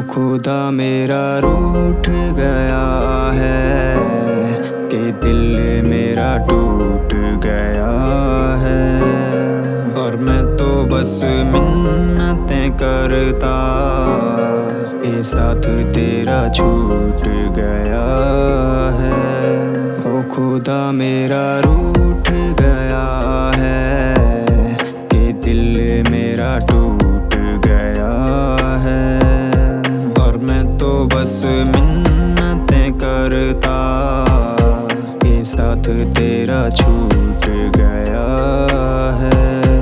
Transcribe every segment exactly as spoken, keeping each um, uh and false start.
खुदा मेरा रूठ गया है कि दिल मेरा टूट गया है, और मैं तो बस मिन्नतें करता ये साथ तेरा छूट गया है। ओ खुदा मेरा रूठ गया है कि दिल मेरा टूट गया है, और मैं तो बस मिन्नतें करता ये साथ तेरा छूट गया है।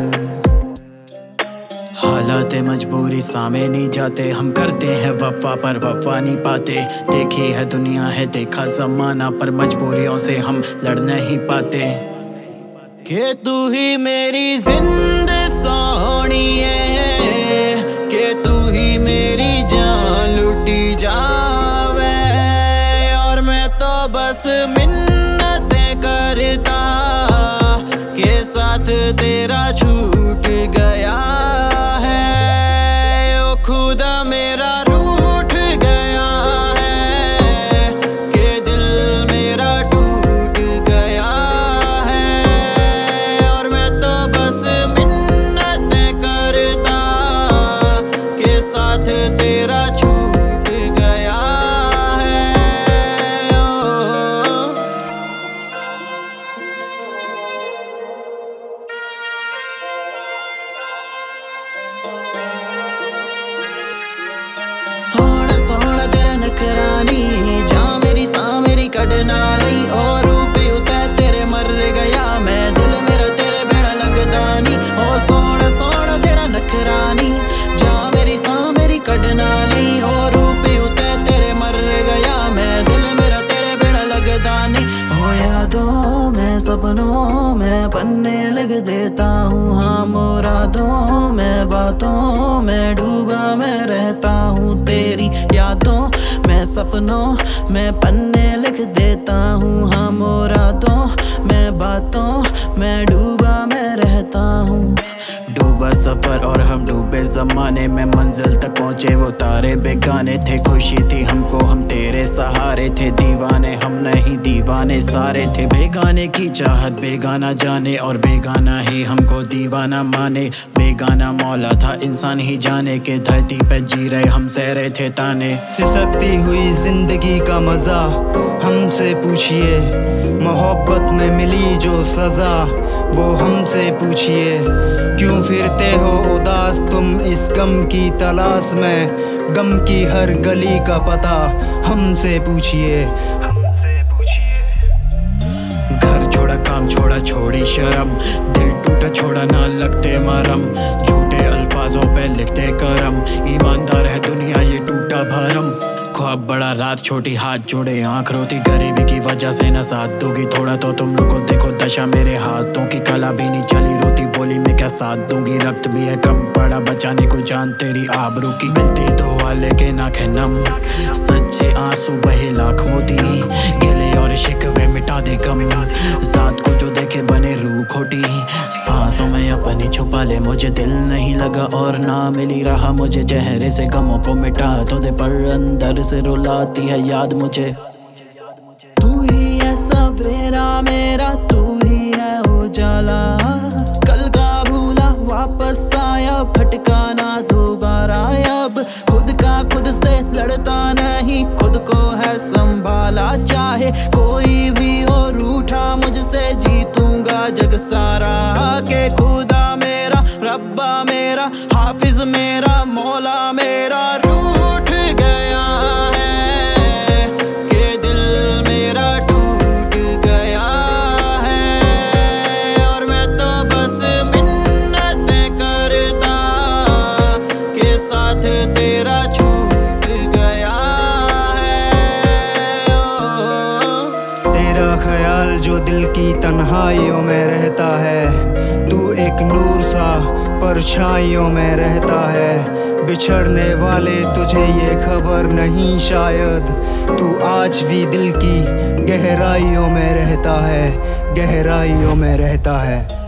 हालात मजबूरी सामे नहीं जाते, हम करते हैं वफा पर वफा नहीं पाते। देखी है दुनिया है देखा जमाना, पर मजबूरियों से हम लड़ नहीं पाते। के तू ही मेरी जिंद सोहनी है, के तू ही मेरी जान लुटी जावे, और मैं तो बस मिन्नतें करता के साथ तेरा छूट गया है। ओ खुदा मेरा रूठ गया है कि दिल मेरा टूट गया है, और मैं तो बस मिन्नतें करता के साथ तेरा छूट गया है। सोहना सोहना तेरा नखरानी, जा मेरी सा मेरी कड़ना लई, और रूप उता तेरे मर गया मैं, दिल मेरा तेरे बेड़ा लगदा नी। ओ सोहना सोहना तेरा नखरानी, जा मेरी सा मेरी कड़ना लई, और रूप उता तेरे मर गया मैं, दिल मेरा तेरे बेड़ा लगदा नी। ओ यादों में सपनों में बनने लग देता हूँ, हाँ मुरादों में बातों में डूबा मैं रहता हूँ, तेरी यादों में सपनों में पन्ने लिख देता हूँ, हाँ मुरादों में बातों में डूबा मैं रहता हूँ। डूबा सफर और हम डूबे जमाने में, मंजिल तक पहुँचे वो तारे बेगाने थे, खुशी थी हमको हम तेरे सहारे थे, दीवाने हम नहीं दीवाने सारे थे। बेगाने की चाहत बेगाना जाने, और बेगाना ही हमको दीवाना माने, बेगाना मौला था इंसान ही जाने के, धरती पे जी रहे हम सह रहे थे ताने। सिसकती हुई जिंदगी का मजा हमसे पूछिए, मोहब्बत में मिली जो सजा वो हमसे पूछिए, क्यों फिरते हो उदास तुम इस गम की तलाश में, गम की हर गली का पता हमसे पूछिए। घर छोड़ा काम छोड़ा छोड़ी शर्म, दिल टूटा छोड़ा ना लगते मरम, झूठे अल्फाजों पे लिखते करम, ईमानदार है दुनिया ये टूटा भरम। ख्वाब बड़ा रात छोटी हाथ जोड़े आंख रोती, गरीबी की वजह से न साथ दोगी, थोड़ा तो तुम रुको देखो दशा मेरे हाथों की, कला भी नहीं चली रोती बोली मैं क्या साथ दूंगी, रक्त भी है कम पड़ा बचाने को जान तेरी आबरू की। मिलती दो वाले के नाखे नम, सच्चे आंसू बहे लाख मोती, गिले और शिकवे मिटा दे गम, जात को जो देखे बने रूह खोटी, सांसों में अपनी छुपा ले मुझे, दिल नहीं लगा और ना मिली रहा मुझे, चेहरे से गमों को मिटा तो दे पर अंदर से रुलाती है याद मुझे। तू ही है सवेरा मेरा, तू ही है उजाला, कल का भूला वापस आया भटका ना दोबारा, अब खुद का खुद से लड़ता नहीं खुद को है संभाला, चाहे कोई भी हो रूठा मुझसे जीतूंगा जग सारा, के खुदा मेरा रब्बा मेरा हाफिज मेरा मौला मेरा रूठ गया है कि दिल मेरा टूट गया है, और मैं तो बस मिन्नतें करता के साथ तेरा छूट गया है। तेरा ख्याल जो दिल की तन्हाइयों में रहता है, तू एक नूर सा परछाइयों में रहता है, बिछड़ने वाले तुझे ये खबर नहीं शायद, तू आज भी दिल की गहराइयों में रहता है, गहराइयों में रहता है।